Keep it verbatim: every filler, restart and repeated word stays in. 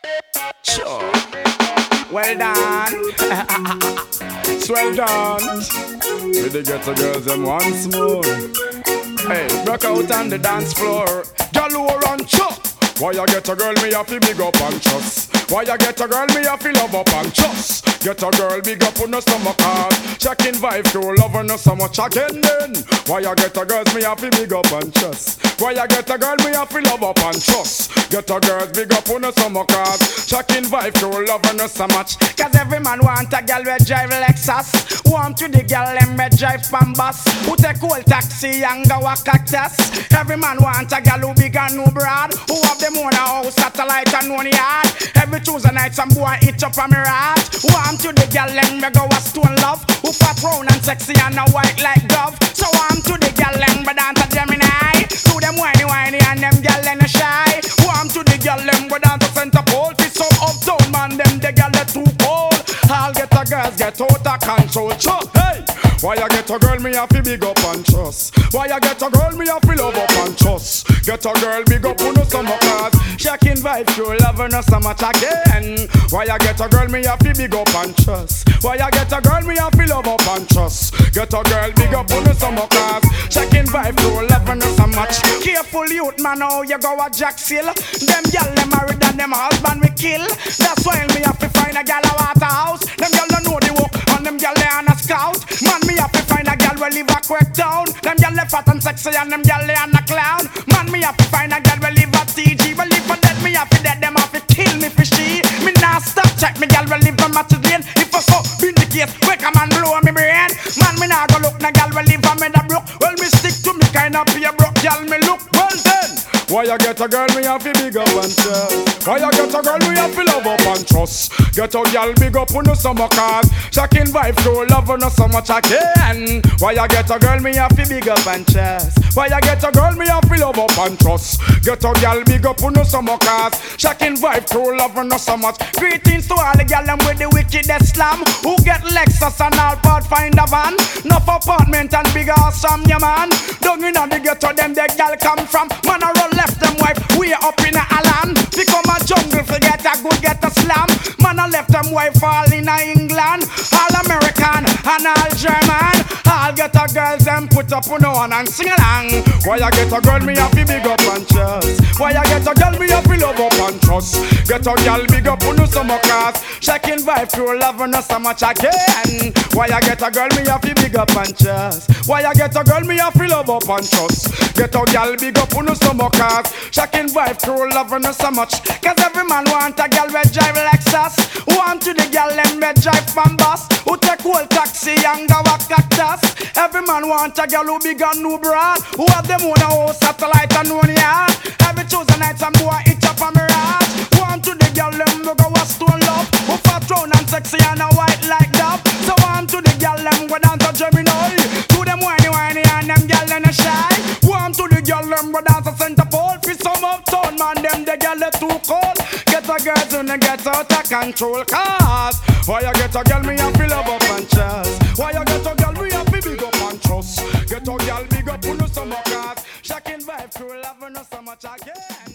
Sure. Well done. It's well done. We the ghetto girls them once more. Hey, rock out on the dance floor. Girl who run chop. Why you get a girl me have to big up and trust? Why you get a girl me have to love up and trust? Get a girl big up on the stomach hard. Checking vibe to love her no so much again then. Why you get a girl me have to big up and trust? Why you get a girl me have to love up and trust? Get a girl big up on the stomach hard. Checking vibe to love her no so much. Cause every man want a girl with drive Lexus. Want to the girl them with drive Pambas. Who take old taxi and go a cactus. Every man want a girl who big and no broad. Who have them own a house, satellite and one yard. Every Tuesday night some boy eat up on me rat. Want to the girl them me go a stone love. Who fat round and sexy and a white like dove. So want to the girl them but dance a Gemini. To them whiny whiny and them girl them shy. Want to the girl them go down to Center Pole. Fit some uptown man them the girl they too cold. I'll get a girls get out of control. Chuck, hey! Why you get a girl me have to big up and trust? Why you get a girl me have to love up and trust? Get a girl big up on no summer cause shaking vibe to love her no so much again. Why you get a girl me have to big up and trust? Why you get a girl me have to love up and trust? Get a girl big up on no summer cause shaking vibe to love her no so much. Careful youth man how you go a jack seal. Them gyal them married and them husband we kill. That's why me have to find a gyal a waterhouse. Them gyal don't know the work and them gyal they on a scout. Man me have to find a gyal we live a quick town. Them gyal they fat and sexy and them gyal they on a clown. Man me have to find a gyal we live a T G. We live for dead me have to dead them have to kill me for she. Me nah stop check me gyal we live a match lane. If I so be the case wake a man blow me brain. Man me nah go look na gyal we live a me da broke. Well me stick to me kind of pay broke gyal me look well then. Why you get a girl me have to big up and trust? Why you get a girl me have to love up and trust? Get a girl big up on no summer cause shocking vibe to love her no so much again. Why you get a girl me have to big up and trust? Why you get a girl me have to love up and trust? Get a girl big up on no summer cause shocking vibe to love her no so much. Greetings to all the girl them with the wickedest slam who get Lexus and all Pathfinder van. Enough apartment and big house from your man. Down in the ghetto them the girl come from. Man a roll left them wife way up in a land. Become a jungle forget a good get a slam. Man a left them wife all in a England. All American and all German. All get a girls them put up on one and sing along. Why you get a girl me have to big up and trust? Why you get a girl me have to love up and trust? Get a girl big up on no summer cause shaking vibe to love her no so much again. Why you get a girl me have to big up and trust? Why you get a girl me have to love up and trust? Get a girl big up on no summer cause shocking vibe to love her no so much. Cause every man want a girl with drive Lexus. Want to the girl them with drive Pambas. Who take old taxi and go a cactus. Every man want a girl who big and no broad. Who have them own a house, satellite and one yard. Every Tuesday night some boy eat up a mirage. Want to the girl them who go a stone love. Who fat round and sexy and a white like dove. So want to the girl them go down to Gemini. To them whiny whiny and them girl them shy. Want to the girl them go down to Center Pole. For some uptown man them the girl they too cold. Get a girl to the get out of control cause why you get a girl me have to love up and trust? Why you get a girl me have to big up and trust? Get a girl big up on no summer cause shocking vibe to love her no so much again.